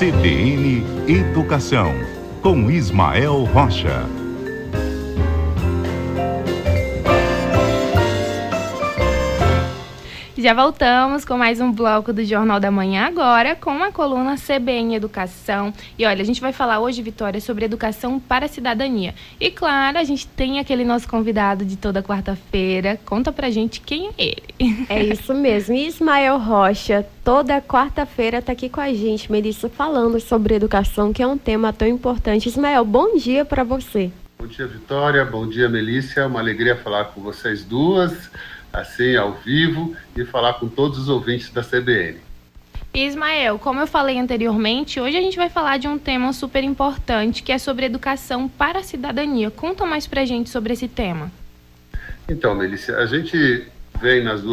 CBN Educação, com Ismael Rocha. Já voltamos com mais um bloco do Jornal da Manhã agora, com a coluna CBN Educação. E olha, a gente vai falar hoje, Vitória, sobre educação para a cidadania. E claro, a gente tem aquele nosso convidado de toda quarta-feira. Conta pra gente quem é ele. É isso mesmo, Ismael Rocha, toda quarta-feira tá aqui com a gente, Melissa, falando sobre educação, que é um tema tão importante. Ismael, bom dia para você. Bom dia, Vitória, bom dia, Melissa, uma alegria falar com vocês duas, assim, ao vivo, e falar com todos os ouvintes da CBN. Ismael, como eu falei anteriormente, hoje a gente vai falar de um tema super importante, que é sobre educação para a cidadania. Conta mais pra gente sobre esse tema. Então, Melissa, a gente vem nas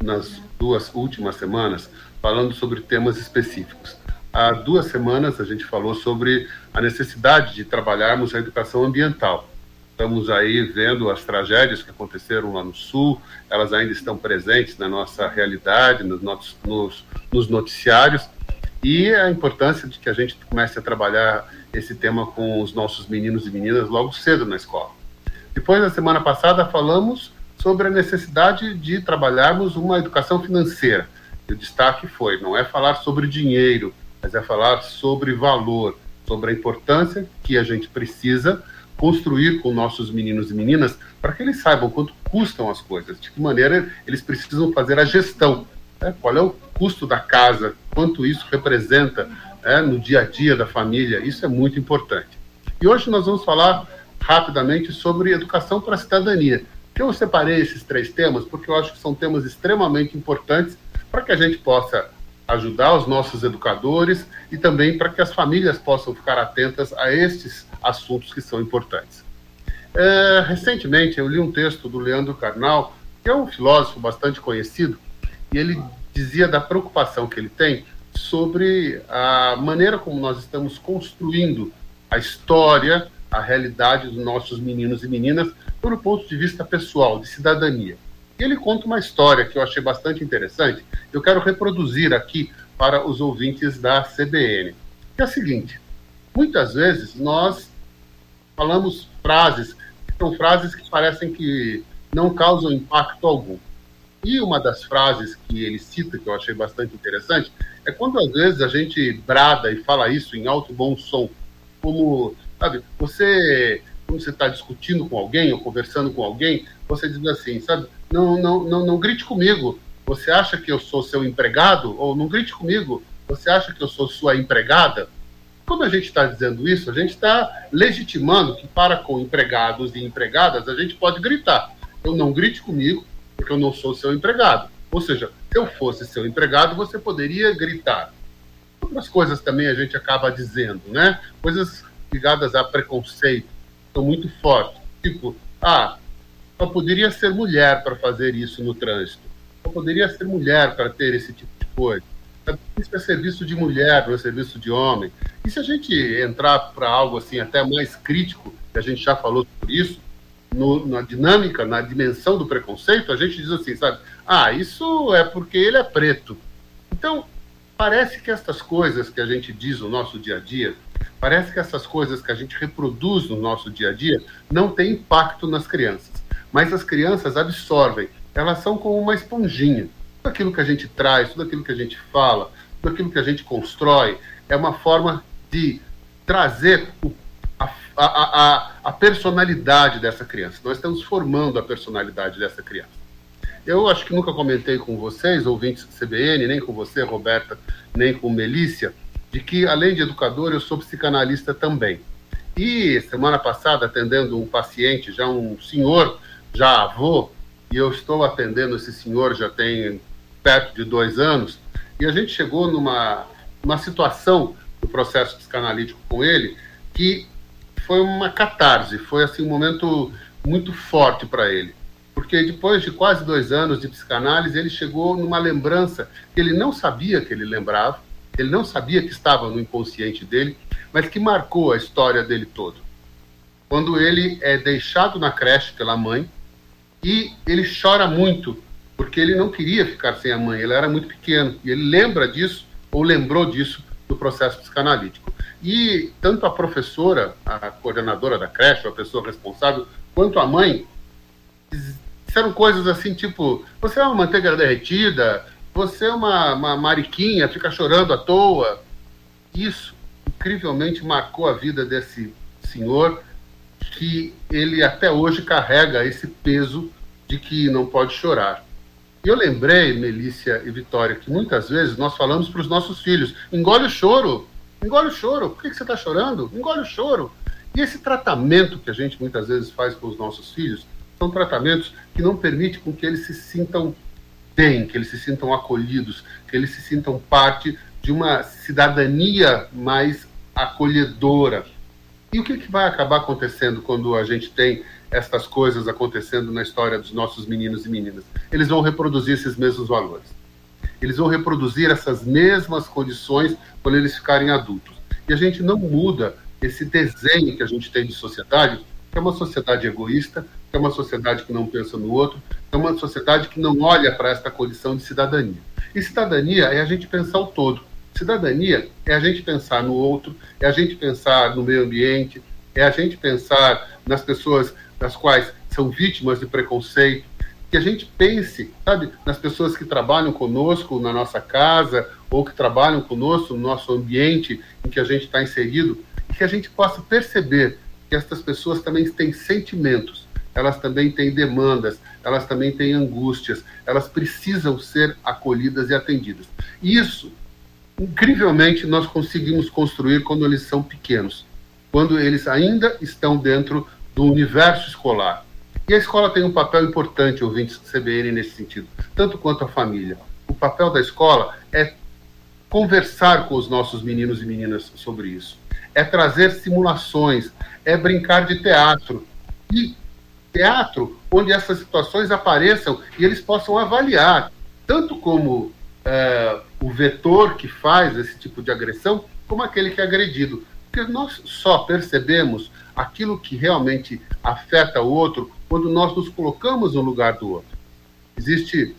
duas últimas semanas falando sobre temas específicos. Há 2 semanas a gente falou sobre a necessidade de trabalharmos a educação ambiental. Estamos aí vendo as tragédias que aconteceram lá no Sul, elas ainda estão presentes na nossa realidade, nos noticiários, e a importância de que a gente comece a trabalhar esse tema com os nossos meninos e meninas logo cedo na escola. Depois, na semana passada, falamos sobre a necessidade de trabalharmos uma educação financeira. E o destaque foi, não é falar sobre dinheiro, mas é falar sobre valor, sobre a importância que a gente precisa construir com nossos meninos e meninas para que eles saibam quanto custam as coisas, de que maneira eles precisam fazer a gestão, né? Qual é o custo da casa, quanto isso representa, no dia a dia da família, isso é muito importante. E hoje nós vamos falar rapidamente sobre educação para a cidadania. Eu separei esses 3 temas porque eu acho que são temas extremamente importantes para que a gente possa ajudar os nossos educadores e também para que as famílias possam ficar atentas a estes assuntos que são importantes. Recentemente eu li um texto do Leandro Carnal, que é um filósofo bastante conhecido, e ele dizia da preocupação que ele tem sobre a maneira como nós estamos construindo a história, a realidade dos nossos meninos e meninas, pelo ponto de vista pessoal, de cidadania. E ele conta uma história que eu achei bastante interessante, eu quero reproduzir aqui para os ouvintes da CBN, que é a seguinte: muitas vezes nós falamos frases, que são frases que parecem que não causam impacto algum. E uma das frases que ele cita, que eu achei bastante interessante, é quando às vezes a gente brada e fala isso em alto e bom som, como, sabe, quando você está discutindo com alguém ou conversando com alguém, você diz assim, sabe, não grite comigo, você acha que eu sou seu empregado? Ou não grite comigo, você acha que eu sou sua empregada? Quando a gente está dizendo isso, a gente está legitimando que para com empregados e empregadas a gente pode gritar. Eu não grite comigo, porque eu não sou seu empregado. Ou seja, se eu fosse seu empregado, você poderia gritar. Outras coisas também a gente acaba dizendo, né? Coisas ligadas a preconceito, são muito fortes. Tipo, só poderia ser mulher para fazer isso no trânsito. Só poderia ser mulher para ter esse tipo de coisa. Isso é serviço de mulher, não é serviço de homem. E se a gente entrar para algo assim até mais crítico, que a gente já falou sobre isso, na dinâmica, na dimensão do preconceito, a gente diz assim, sabe? Isso é porque ele é preto. Então, parece que essas coisas que a gente diz no nosso dia a dia, parece que essas coisas que a gente reproduz no nosso dia a dia não têm impacto nas crianças. Mas as crianças absorvem, elas são como uma esponjinha. Tudo aquilo que a gente traz, tudo aquilo que a gente fala, tudo aquilo que a gente constrói, é uma forma de trazer a personalidade dessa criança. Nós estamos formando a personalidade dessa criança. Eu acho que nunca comentei com vocês, ouvintes do CBN, nem com você, Roberta, nem com Melícia, de que, além de educador, eu sou psicanalista também. E semana passada, atendendo um paciente, já um senhor, já avô, e eu estou atendendo esse senhor já tem perto de 2 anos, e a gente chegou numa situação do processo psicanalítico com ele que foi uma catarse, foi assim um momento muito forte para ele, porque depois de quase 2 anos de psicanálise, ele chegou numa lembrança que ele não sabia que ele lembrava, ele não sabia que estava no inconsciente dele, mas que marcou a história dele toda. Quando ele é deixado na creche pela mãe, e ele chora muito, porque ele não queria ficar sem a mãe, ele era muito pequeno, e ele lembra disso, ou lembrou disso, do processo psicanalítico. E tanto a professora, a coordenadora da creche, a pessoa responsável, quanto a mãe, disseram coisas assim, tipo, você é uma manteiga derretida, você é uma mariquinha, fica chorando à toa. Isso, incrivelmente, marcou a vida desse senhor, que ele até hoje carrega esse peso de que não pode chorar. E eu lembrei, Melícia e Vitória, que muitas vezes nós falamos para os nossos filhos, engole o choro, por que você está chorando? Engole o choro. E esse tratamento que a gente muitas vezes faz com os nossos filhos, são tratamentos que não permitem com que eles se sintam bem, que eles se sintam acolhidos, que eles se sintam parte de uma cidadania mais acolhedora. E o que vai acabar acontecendo quando a gente tem estas coisas acontecendo na história dos nossos meninos e meninas? Eles vão reproduzir esses mesmos valores. Eles vão reproduzir essas mesmas condições quando eles ficarem adultos. E a gente não muda esse desenho que a gente tem de sociedade, que é uma sociedade egoísta, que é uma sociedade que não pensa no outro, que é uma sociedade que não olha para esta condição de cidadania. E cidadania é a gente pensar o todo. Cidadania é a gente pensar no outro, é a gente pensar no meio ambiente, é a gente pensar nas pessoas das quais são vítimas de preconceito, que a gente pense, sabe, nas pessoas que trabalham conosco na nossa casa ou que trabalham conosco no nosso ambiente em que a gente está inserido, e que a gente possa perceber que essas pessoas também têm sentimentos, elas também têm demandas, elas também têm angústias, elas precisam ser acolhidas e atendidas. Isso, incrivelmente, nós conseguimos construir quando eles são pequenos, quando eles ainda estão dentro do universo escolar. E a escola tem um papel importante, ouvintes do CBN, nesse sentido, tanto quanto a família. O papel da escola é conversar com os nossos meninos e meninas sobre isso, é trazer simulações, é brincar de teatro. E teatro onde essas situações apareçam e eles possam avaliar, tanto como o vetor que faz esse tipo de agressão, como aquele que é agredido. Porque nós só percebemos aquilo que realmente afeta o outro quando nós nos colocamos no lugar do outro. Existe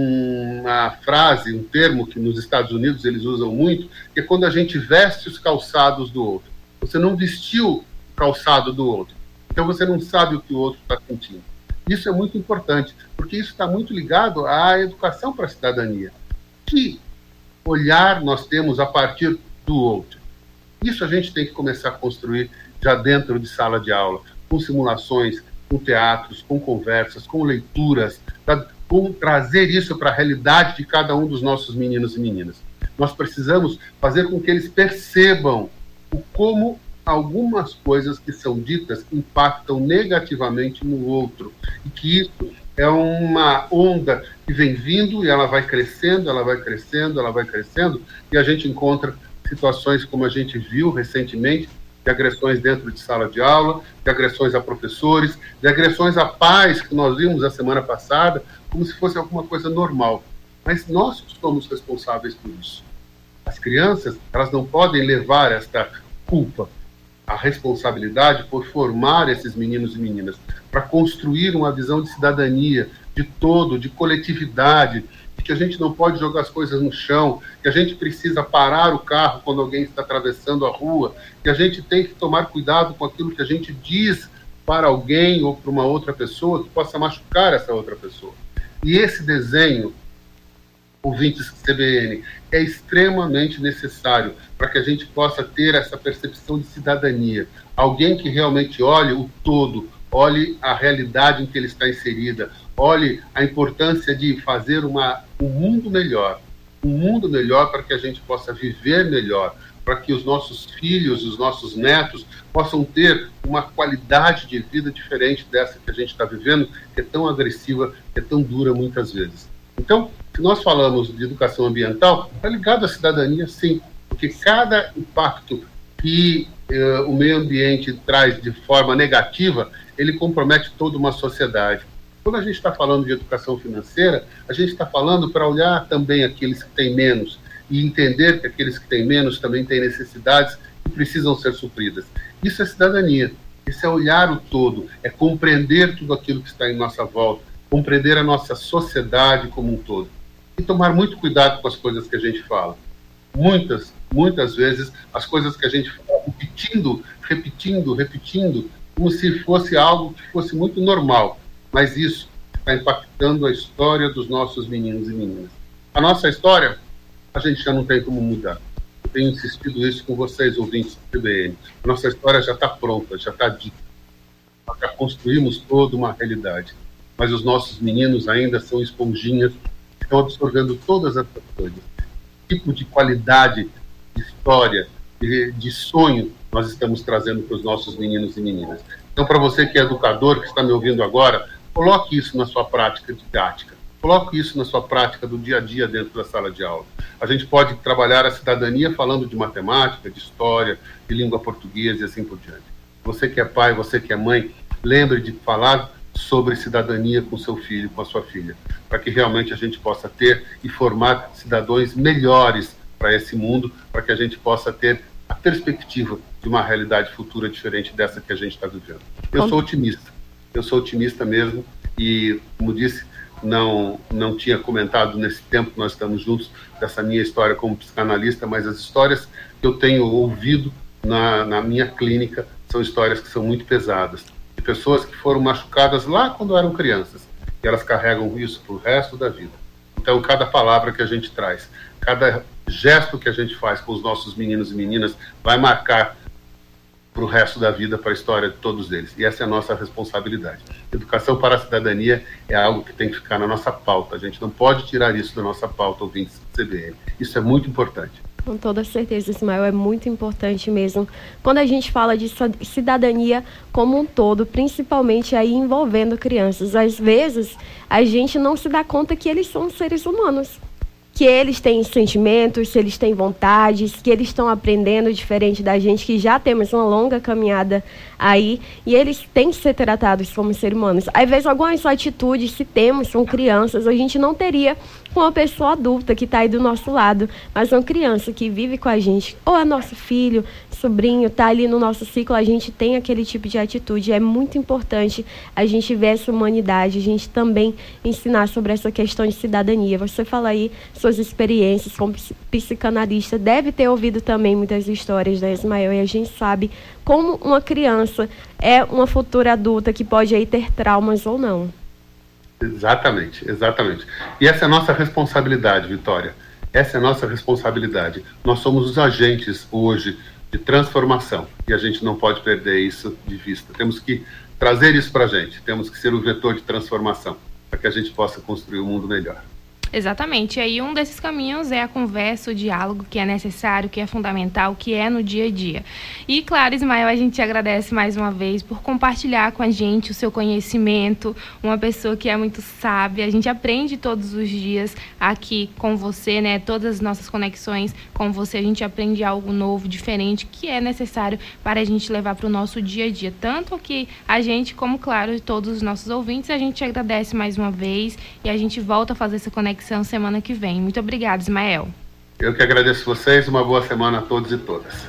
uma frase, um termo que nos Estados Unidos eles usam muito, que é quando a gente veste os calçados do outro. Você não vestiu o calçado do outro, então você não sabe o que o outro está sentindo. Isso é muito importante, porque isso está muito ligado à educação para a cidadania. Que olhar nós temos a partir do outro? Isso a gente tem que começar a construir já dentro de sala de aula, com simulações, com teatros, com conversas, com leituras, com trazer isso para a realidade de cada um dos nossos meninos e meninas. Nós precisamos fazer com que eles percebam como algumas coisas que são ditas impactam negativamente no outro, e que isso é uma onda que vem vindo e ela vai crescendo, ela vai crescendo, ela vai crescendo, e a gente encontra situações como a gente viu recentemente, de agressões dentro de sala de aula, de agressões a professores, de agressões a pais, que nós vimos a semana passada, como se fosse alguma coisa normal. Mas nós somos responsáveis por isso. As crianças, elas não podem levar esta culpa, a responsabilidade por formar esses meninos e meninas, para construir uma visão de cidadania, de todo, de coletividade, de que a gente não pode jogar as coisas no chão, que a gente precisa parar o carro quando alguém está atravessando a rua, que a gente tem que tomar cuidado com aquilo que a gente diz para alguém ou para uma outra pessoa que possa machucar essa outra pessoa. E esse desenho, ouvintes do CBN, é extremamente necessário para que a gente possa ter essa percepção de cidadania. Alguém que realmente olhe o todo, olhe a realidade em que ele está inserida, olhe a importância de fazer um mundo melhor para que a gente possa viver melhor, para que os nossos filhos, os nossos netos possam ter uma qualidade de vida diferente dessa que a gente está vivendo, que é tão agressiva, que é tão dura muitas vezes. Então, se nós falamos de educação ambiental, está ligado à cidadania, sim, porque cada impacto que o meio ambiente traz de forma negativa, ele compromete toda uma sociedade. Quando a gente está falando de educação financeira, a gente está falando para olhar também aqueles que têm menos e entender que aqueles que têm menos também têm necessidades que precisam ser supridas. Isso é cidadania, isso é olhar o todo, é compreender tudo aquilo que está em nossa volta, compreender a nossa sociedade como um todo. E tomar muito cuidado com as coisas que a gente fala. Muitas muitas vezes, as coisas que a gente fala repetindo, como se fosse algo que fosse muito normal. Mas isso está impactando a história dos nossos meninos e meninas. A nossa história, a gente já não tem como mudar. Eu tenho insistido isso com vocês, ouvintes do CBN. A nossa história já está pronta, já está dita. Nós já construímos toda uma realidade. Mas os nossos meninos ainda são esponjinhas, estão absorvendo todas essas coisas. Que tipo de qualidade de história, de sonho, nós estamos trazendo para os nossos meninos e meninas. Então, para você que é educador, que está me ouvindo agora, coloque isso na sua prática didática. Coloque isso na sua prática do dia a dia dentro da sala de aula. A gente pode trabalhar a cidadania falando de matemática, de história, de língua portuguesa e assim por diante. Você que é pai, você que é mãe, lembre de falar sobre cidadania com seu filho, com a sua filha, para que realmente a gente possa ter e formar cidadãos melhores para esse mundo, para que a gente possa ter a perspectiva de uma realidade futura diferente dessa que a gente está vivendo. Eu sou otimista mesmo e, como disse, não tinha comentado nesse tempo que nós estamos juntos dessa minha história como psicanalista, mas as histórias que eu tenho ouvido na minha clínica são histórias que são muito pesadas, de pessoas que foram machucadas lá quando eram crianças, e elas carregam isso para o resto da vida. Então, cada palavra que a gente traz, cada gesto que a gente faz com os nossos meninos e meninas vai marcar para o resto da vida, para a história de todos eles. E essa é a nossa responsabilidade. Educação para a cidadania é algo que tem que ficar na nossa pauta. A gente não pode tirar isso da nossa pauta, ouvintes do CBN. Isso é muito importante. Com toda certeza, Ismael, é muito importante mesmo. Quando a gente fala de cidadania como um todo, principalmente aí envolvendo crianças, às vezes a gente não se dá conta que eles são seres humanos, que eles têm sentimentos, que eles têm vontades, que eles estão aprendendo diferente da gente, que já temos uma longa caminhada aí, e eles têm que ser tratados como seres humanos. Às vezes, algumas atitudes, se temos, são crianças, a gente não teria com uma pessoa adulta que está aí do nosso lado, mas uma criança que vive com a gente, ou é nosso filho, sobrinho, está ali no nosso ciclo, a gente tem aquele tipo de atitude. É muito importante a gente ver essa humanidade, a gente também ensinar sobre essa questão de cidadania. Você fala aí suas experiências como psicanalista, deve ter ouvido também muitas histórias da Ismael, e a gente sabe como uma criança é uma futura adulta que pode aí ter traumas ou não. Exatamente. E essa é a nossa responsabilidade, Vitória. Essa é a nossa responsabilidade. Nós somos os agentes hoje de transformação e a gente não pode perder isso de vista. Temos que trazer isso para a gente, temos que ser o vetor de transformação para que a gente possa construir um mundo melhor. Exatamente. E aí um desses caminhos é a conversa, o diálogo, que é necessário, que é fundamental, que é no dia a dia. E claro, Ismael, a gente te agradece mais uma vez por compartilhar com a gente o seu conhecimento, uma pessoa que é muito sábia. A gente aprende todos os dias aqui com você, né? Todas as nossas conexões com você, a gente aprende algo novo, diferente, que é necessário para a gente levar para o nosso dia a dia. Tanto que a gente, como claro, todos os nossos ouvintes, a gente te agradece mais uma vez e a gente volta a fazer essa conexão semana que vem. Muito obrigada, Ismael. Eu que agradeço vocês, uma boa semana a todos e todas.